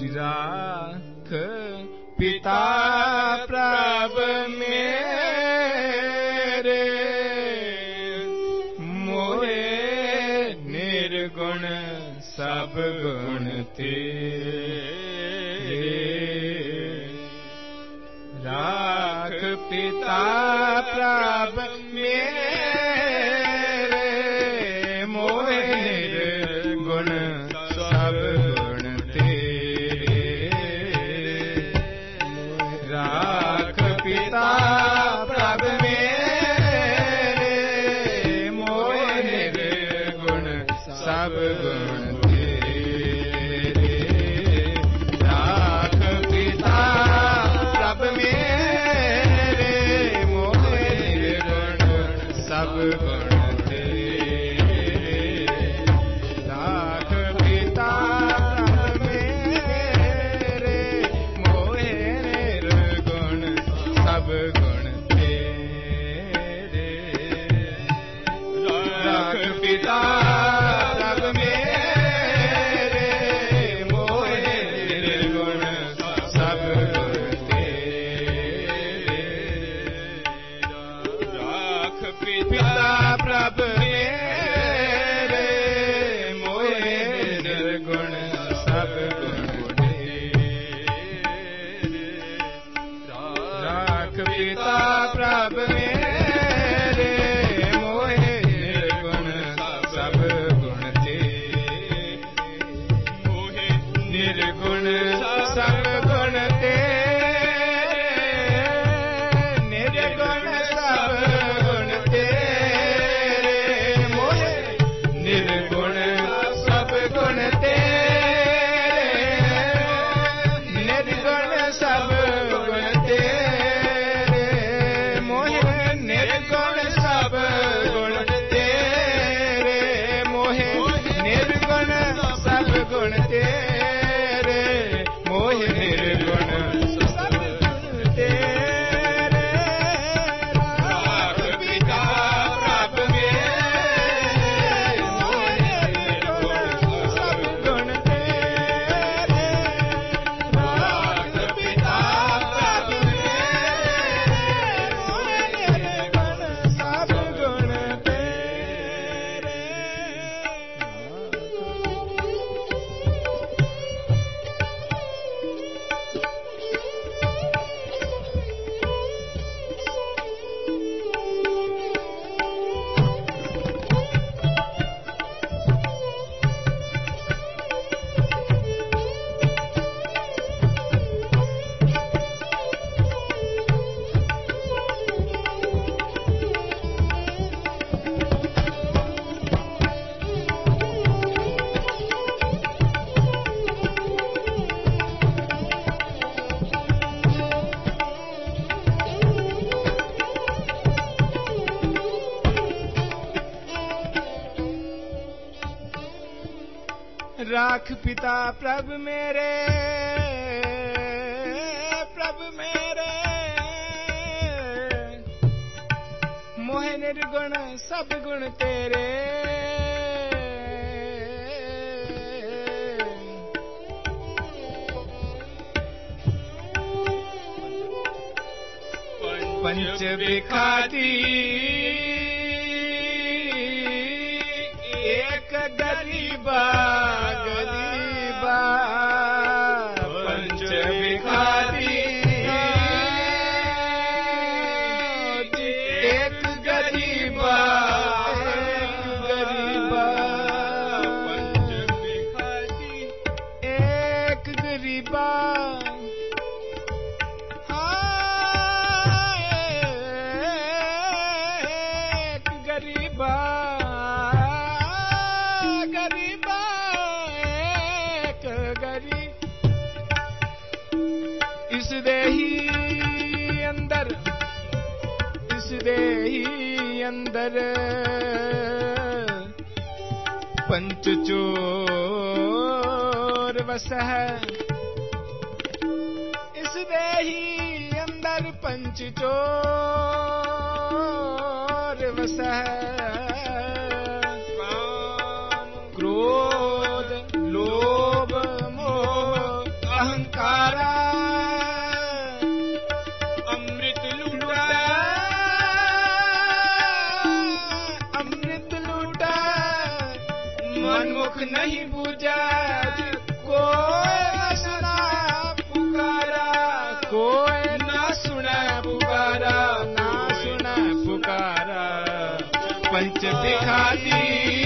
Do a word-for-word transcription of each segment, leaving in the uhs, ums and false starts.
राख पिता प्रभ मेरे मोहे निर्गुण सब गुण तेरे राख पिता प्रभ मेरे मोहे निर्गुण सब गुण तेरे राख पिता प्रभ मेरे मोहे निर्गुण सब गुण राख पिता प्रभ मेरे प्रभ मेरे मोहे निर्गुण सब गुण तेरे पंच विखाती एक गरीबा गरीबा पंच विखाती एक गरीबा एक गरीबा पंच विखाती एक गरीबा एक गरीबा इस देही अंदर इस देही अंदर पंच चोर वस है इस देही अंदर पंच चोर वस है काम क्रोध लोभ मोह अहंकारा अमृत लूटा अमृत लूटा मनमुख नहीं बूझा कोई न सुना पुकारा कोई न सुना पुकारा ना सुना पुकारा पंच दिखाती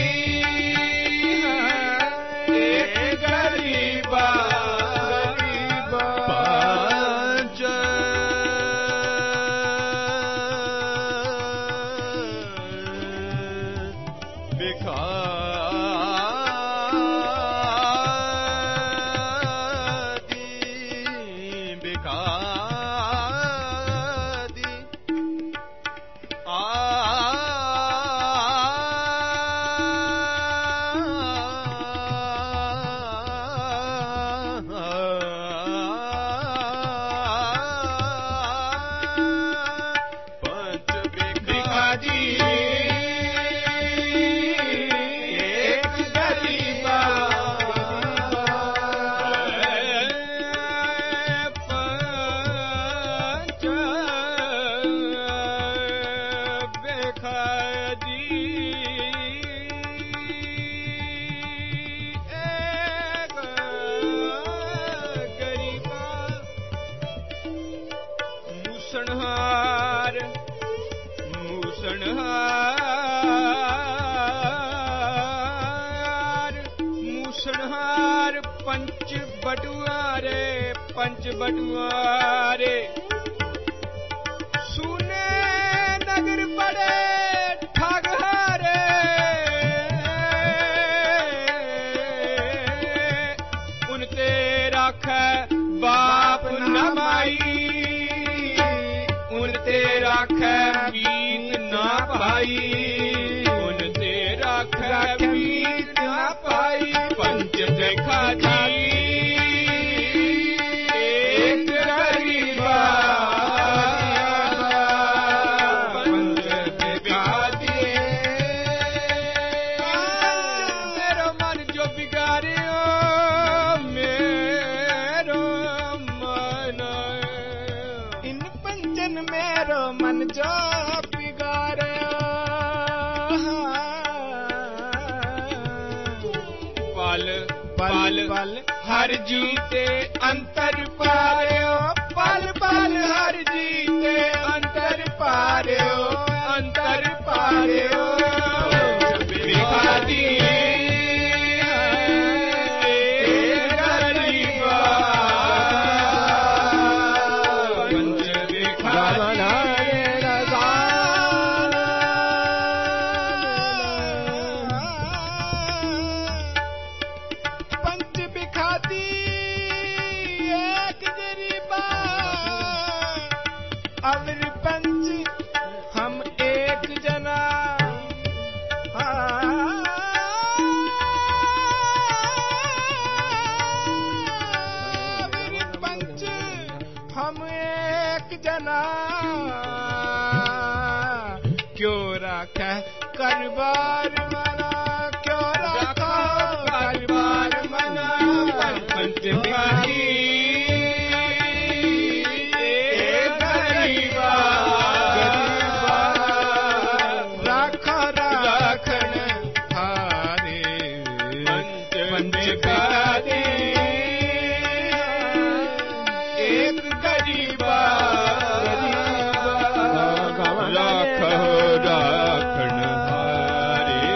पंच बटुआरे पंच बटुआरे सुने नगर पड़े ठगहारे उन ते राखे बाप न माई उन ते राखे मीत न पाई उन ते राखे मीत न पाई पंच देखा जी एक गरीबा पंच देखा दिए मेरो मन जो बिगाड़ियो मेरो मन इन पंचन मेरो मन जो बिगाड़ियो पाल पाल पाल हर जीते अंतर पारियो पाल पाल हर जीते अंतर पारियो अंतर पारियो बिखादी गरीबा पंच बिखादी अवर पंच हम एक जना अवर पंच हम एक जना क्यों रखा करबार मना क्यों रखा करबार मना पंच बिखारी राखो राखण हारे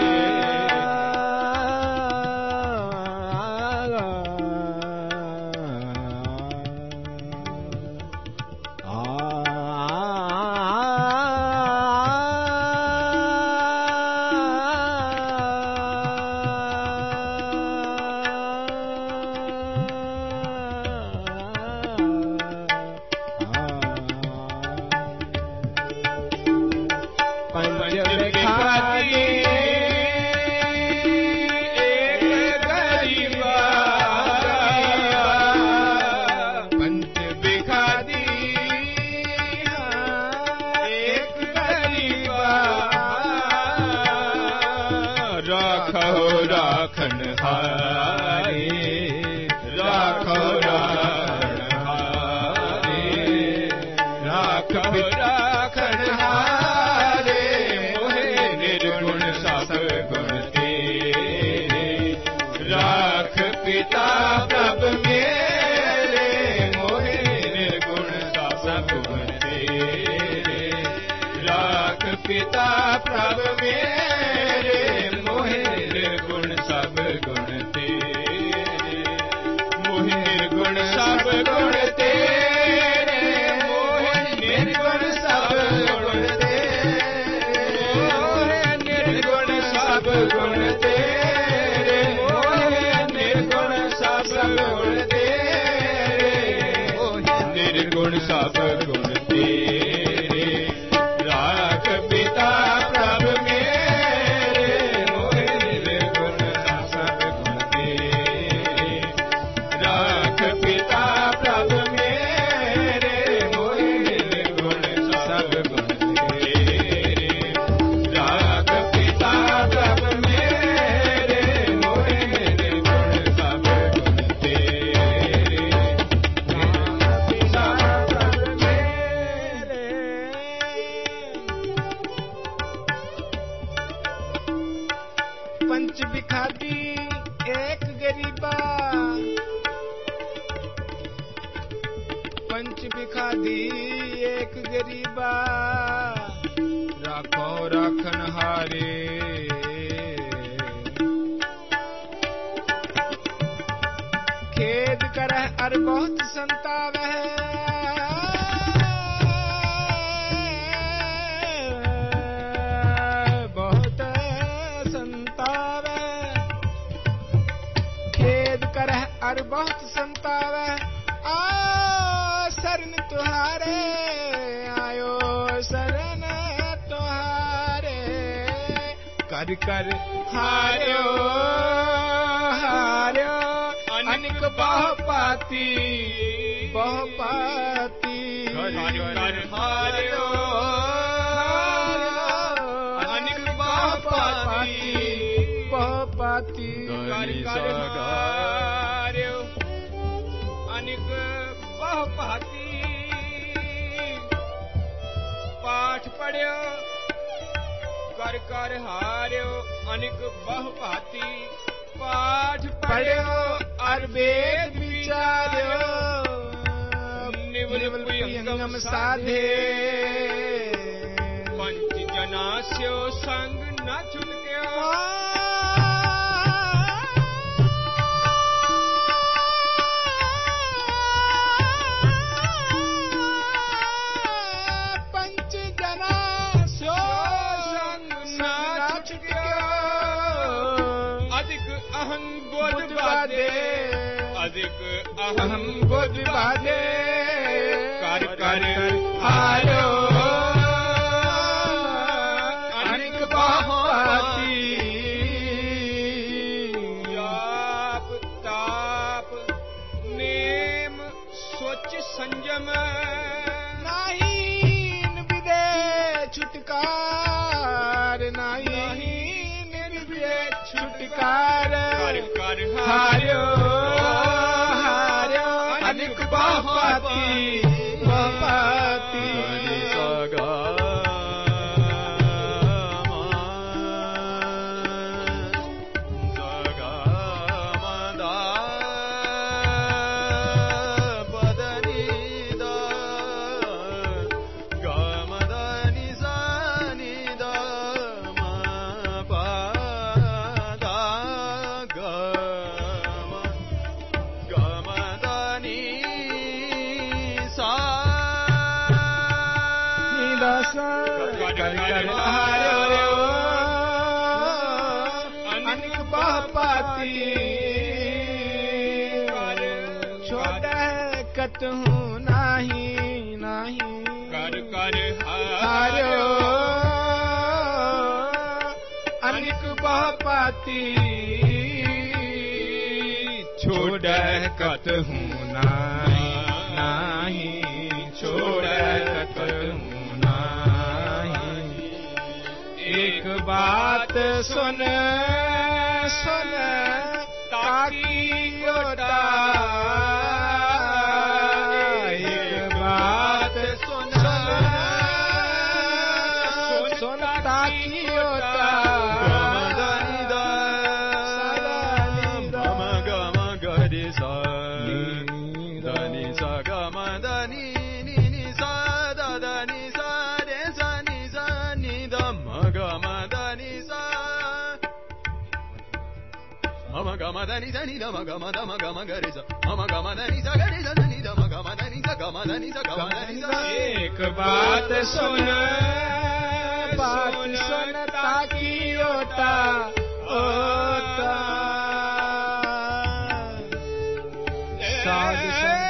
कहो राखन हारे मोहे निर्गुण सब गुण तेरे राख पिता प्रभ मेरे मोहे निर्गुण सब गुण तेरे राख पिता प्रभ मेरे मोहे निर्गुण सब गुण तेरे मोहे निर्गुण सब गुण तेरे मोहे निर्गुण सब गुण तेरे मोहे निर्गुण सब गुण तेरे मोहे निर्गुण सब गुण तेरे मोहे निर्गुण सब गुण तेरे राख पिता प्रभ मेरे मोहे निर्गुण सब गुण तेरे राख पिता प्रभ मेरे मोहे निर्गुण सब गुण तेरे राख पिता प्रभ मेरे मोहे निर्गुण सब गुण तेरे पिता प्रभ मेरे पंच बिखादी एक गरीबा पंच बिखादी एक गरीबा राखो राखन हारे खेद करह अर बहुत संतावह बहुत संतावह खेद करह अर बहुत संतावह आ शरण तुहारे आयो शरण तुहारे कर कर हार्यो हार्यो अनिक बहुपाती बहुपाती कर हार्यो अनिक बहुपाती बहुपाती कर कर हार्यो अनिक बहुपाती पाठ पढ़्यो कर कर हार्यो अनिक बहुपाती पाठ पढ़्यो अर वेद विचार्यो निवृत्त पुयंगम साधे पंच जनास्यो संग न छुटक्यो पंच जनास्यो संग न छुटक्यो अधिक अहं बोध बाधे अधिक अहं बोध बाधे कर कर हार्यो अनिक बहुपाती जाप ताप नेम सोच संयम नाहीन विदे छुटकार नाहीन विदे छुटकार कर कर हार्यो हार्यो अनिक बहुपाती बहुपाती सगा सगा मदा पदनी दा गमदनी सानी दा म पदा गम गमदनी सा निदासा कर कर हार्यो अनिक बहुपाती छोड़ह कतहु नाही नाही कर कर हार्यो अनिक बहुपाती छोड़ह कतहु नाही नाही छोड़ह कतहु नाही एक बात सुन सुन ताकी ओटा एक बात सुन gama da ni da ni da ma gama da ma gama ga re sa ma gama da ni sa ga re sa ni da ma gama da ni sa gama da ni sa gama da ni sa एक बात सुन बात सुनता की ओटा ओटा साध संग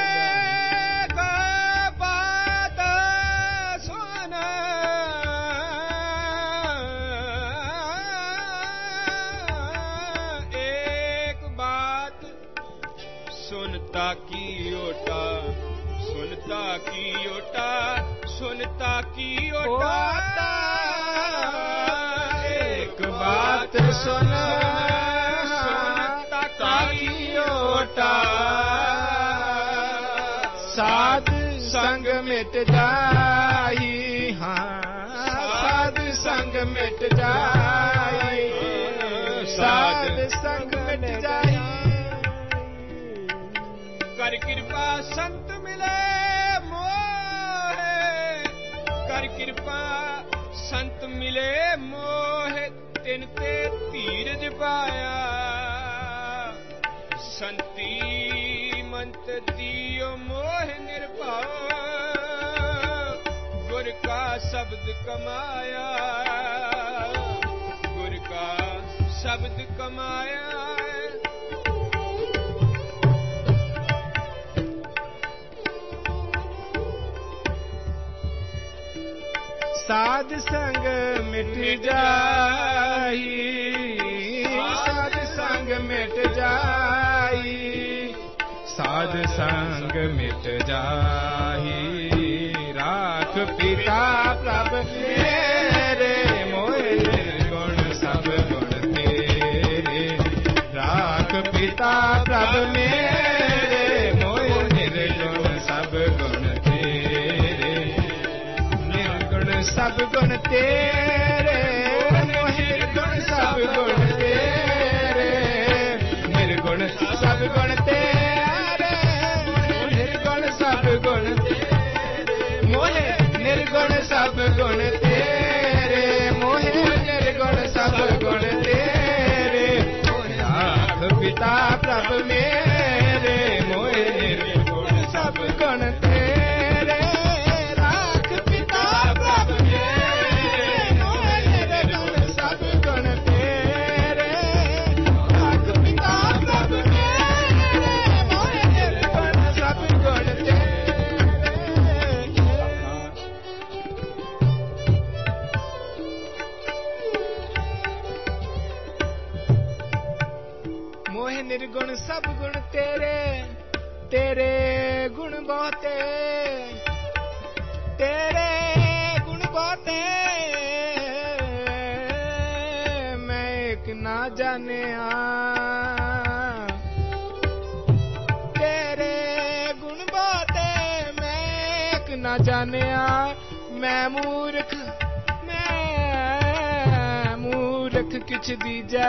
सुनता की ओटा सुनता की ओटा सुनता की ओटा एक बात सुन सुनता की ओटा साध संग मिट जाई हाँ साध संग मिट जाई साध संग मिट जाई कर कृपा संत मिले मोहे कर कृपा संत मिले मोहे तिन ते धीरज पाया संती मंत दियो मोह निर्भव गुर का शब्द कमाया गुर का शब्द कमाया साध संग मिट जाई साध संग मिट जाई साध संग मिट जाई राख पिता प्रभ मेरे मोहे निर्गुण सब गुण तेरे राख पिता प्रभ मेरे मोहे निर्गुण सब गुण सब गुण तेरे मोहे निर्गुण सब गुण तेरे निर्गुण सब गुण तेरे निर्गुण सब गुण तेरे मोहे निर्गुण सब गुण तेरे मोहे निर्गुण सब गुण तेरे राख पिता प्रभ मेरे मोहे निर्गुण सब गुण तेरे राख पिता प्रभ निर्गुण सब गुण तेरे तेरे गुण बहुते तेरे गुण बहुते मैं एक ना जाने आ तेरे गुण बहुते मैं एक ना जाने आ मैं मूर्ख मैं मूर्ख किछ दीजा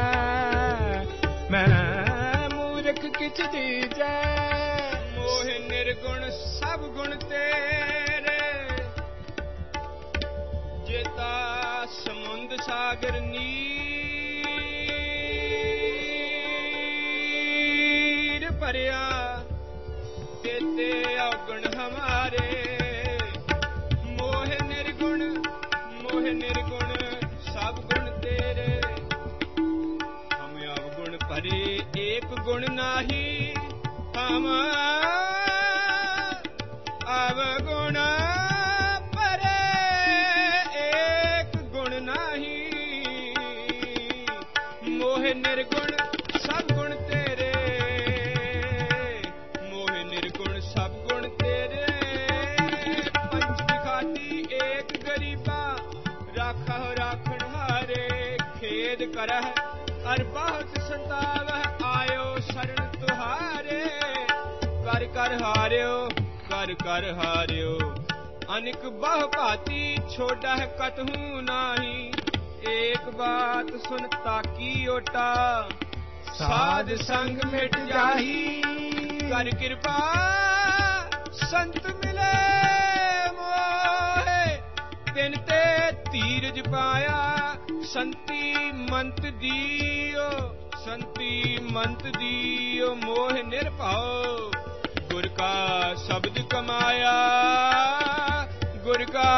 मैं मूर्ख किछ दीजै मोह निर्गुण सब गुण तेरे जेता समुंद सागर नीर भरिया तेते अवगुण हमारे मोह निर्गुण मोह निर्गुण सब गुण तेरे परे एक गुण नाही हम अवगुण परे एक गुण नाही मोह निर्गुण सब गुण तेरे मोह निर्गुण सब गुण तेरे पंच भिखारी एक गरीबा राखा राखण हारे खेद करह अर बहुत संतावह आयो शरण तुहारे कर कर हार्यो कर कर हार्यो अनिक बहु भांति छोड़ा है कतहु नाही एक बात सुनता की ओटा साध संग मिट जाही कर कृपा संत मिले मोहे तिन ते धीरज पाया संति मंत दियो संति मंत दियो मोह निर्भाव गुर का शब्द कमाया गुर का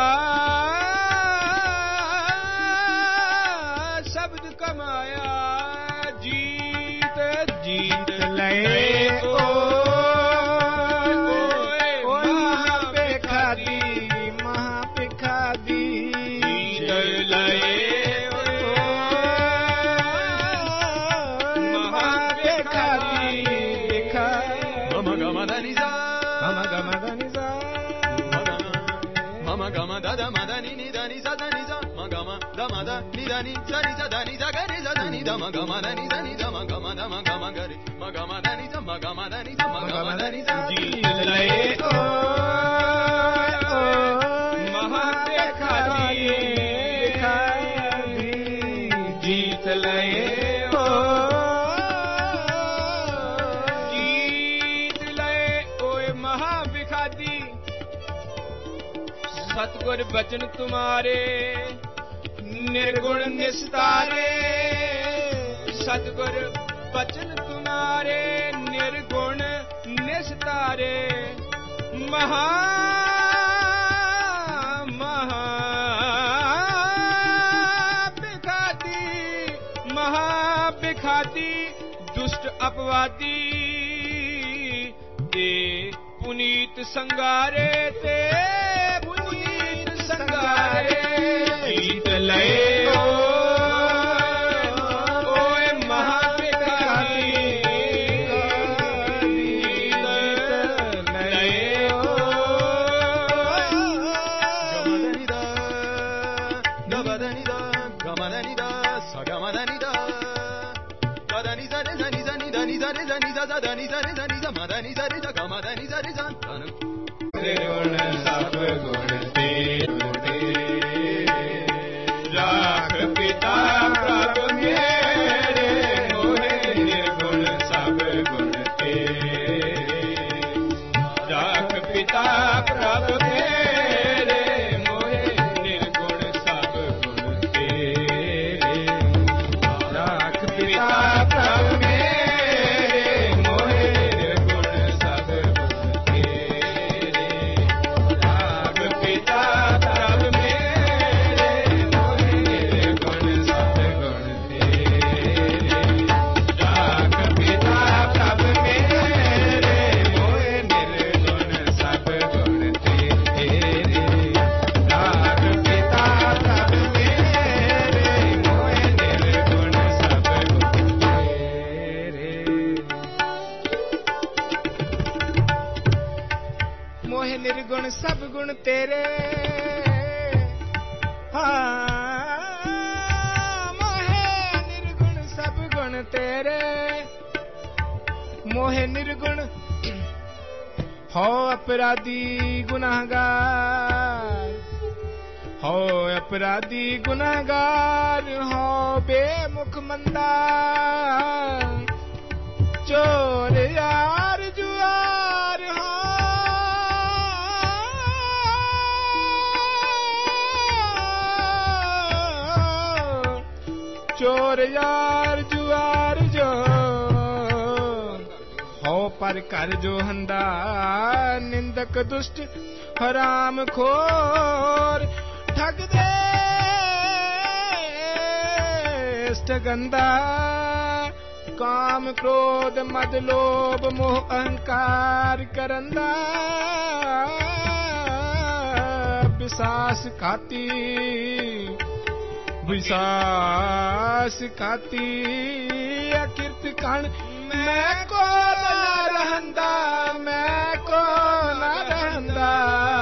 शब्द कमाया जीत जीत लए ओ महापेखादी महापेखादी जीत लए Ni da ni sa da ni sa ga ni sa da ni da ma ga ma da ni sa ni da ma ga ma da ma ga ma ga re ma ga ma da ni sa ma ga ma da ni sa ma ga ma da ni sa जीत लए ओ महापेखादी जीत लए ओ जीत लए ओए महापेखादी सतगुर बचन तुम्हारे निर्गुण निस्तारे सतगुर बचन तुम्हारे निर्गुण निस्तारे महा महा बिखाती महा बिखाती दुष्ट अपवादी ते पुनीत संगारे ते पुनीत संगारे जीत लए ओ ओए महापेखादी जीत लए ओ Gamadani da, gamadani da, gamadani da, sa gamadani da. Gadani sa re sa ni sa ni da ni sa re sa ni sa sa da ni sa re sa ni sa ma da ni sa re sa gamadani sa re sa. निर्गुण सब गुण तेरे राख पिता प्रभु मेरे मोहे निर्गुण सब गुण तेरे राख पिता प्रभु मेरे मोहे निर्गुण सब गुण तेरे राख पिता प्रभु मेरे मोहे निर्गुण सब गुण तेरे राख पिता प्रभु मेरे मोहे निर्गुण सब गुण तेरे राख पिता प्रभु मेरे मोहे निर्गुण सब गुण तेरे राख पिता प्रभु मेरे मोहे निर्गुण सब गुण तेरे मोह निर्गुण सब गुण तेरे हाँ मोह निर्गुण सब गुण तेरे मोह निर्गुण हो अपराधी गुनाहगार हो अपराधी गुनाहगार हो बेमुख मंदा चोर यार जुआर हो चोर यार जुआर जो हो पर कर जो हंदा निंदक दुष्ट हराम खोर ठग दे गंदा काम क्रोध मद लोभ मोह अहंकार करंदा विसास खाती विसास खाती अकिरत कण मैं को ना रहंदा मैं को ना रहंदा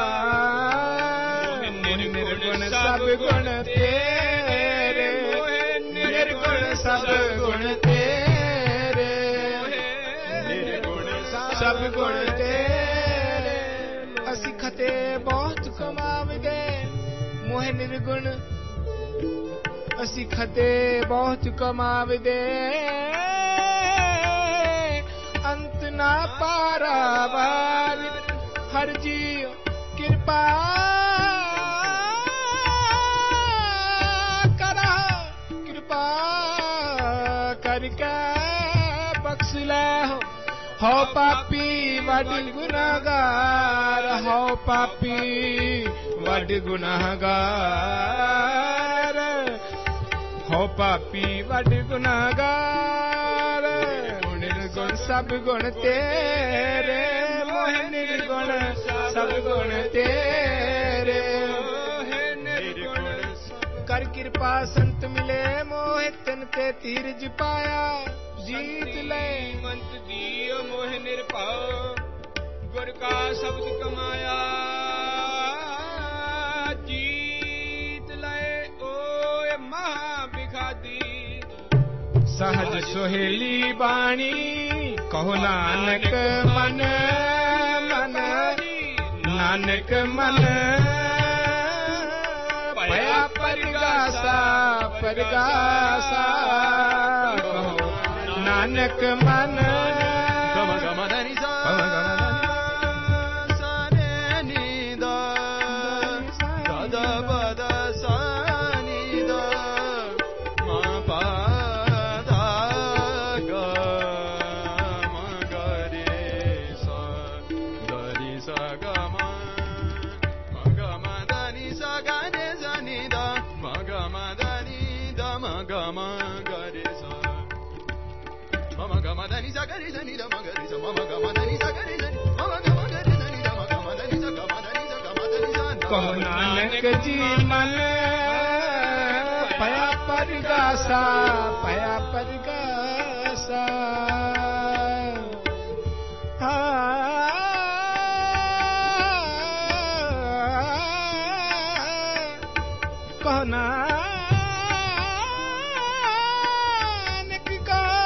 निर्गुण सब गुण तेरे निर्गुण सब गुण तेरे निर्गुण सब गुण तेरे असी खते बहुत कमावगे मोह निर्गुण असी खते बहुत कमावदे अंत ना पारावार हर जीव कृपा करा कृपा करके हो पापी वड गुनाहगार हो पापी वड गुनाहगार हो पापी वड गुनाहगार निर्गुण सब गुण तेरे मोह निर्गुण सब गुण तेरे कर कृपा संत मिले मोह तन ते तीरज पाया जीत ले मंत दियो मोह निर्भाव गुर का शब्द कमाया जीत ले ओए महाभिखादी सहज सुहेली बाणी कहो नानक मन मन नानक मन पया परगासा परगासा कहो नानक मन गम गम धनि सा सा ने नि दा द ब द सा नि दा म प द ग म ग रे सा ग रि सा ग म म ग म धनि सा ग ने सा नि दा म ग म धनि द म ग म ग रे सा mama gama dani sa gari dani da magari sa mama gama dani sa gari dani mama gama gari dani da mama dani sa gama dani sa gama dani sa कहो नानक जी मन पया परगासा पया परगासा कहो नानक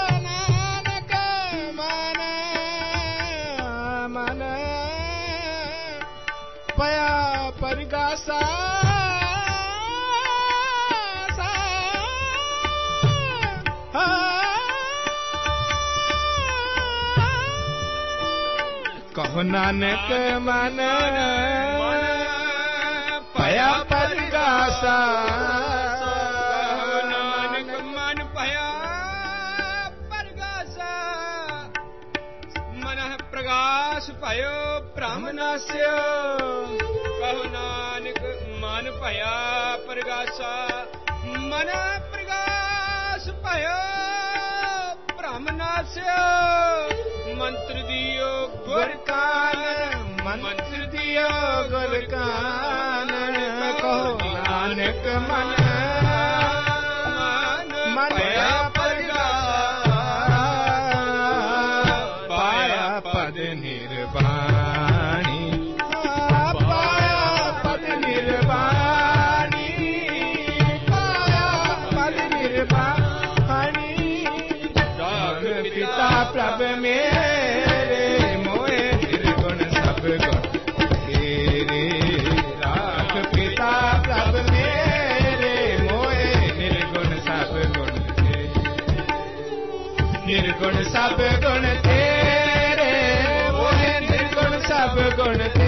पया परगासा कहो नानक मन पया परगासा नानक मन पया परगासा मन प्रगास भयो ब्राह्मणास्य कहो नानक मन पया परगासा मन प्रगास भयो ब्राह्मणास्य मंत्र दियो गुर कान मंत्र दियो गुर कान कहो नानक मन मन पया परगासा पाया पद निर्वाणी पाया पद निर्वाणी पाया पद निर्वाणी पिता प्रभ मेरे मोहे निर्गुण सब गुण तेरे राख पिता प्रभ मेरे मोहे निर्गुण सब गुण निर्गुण सब गुण तेरे मोहे निर्गुण सब गुण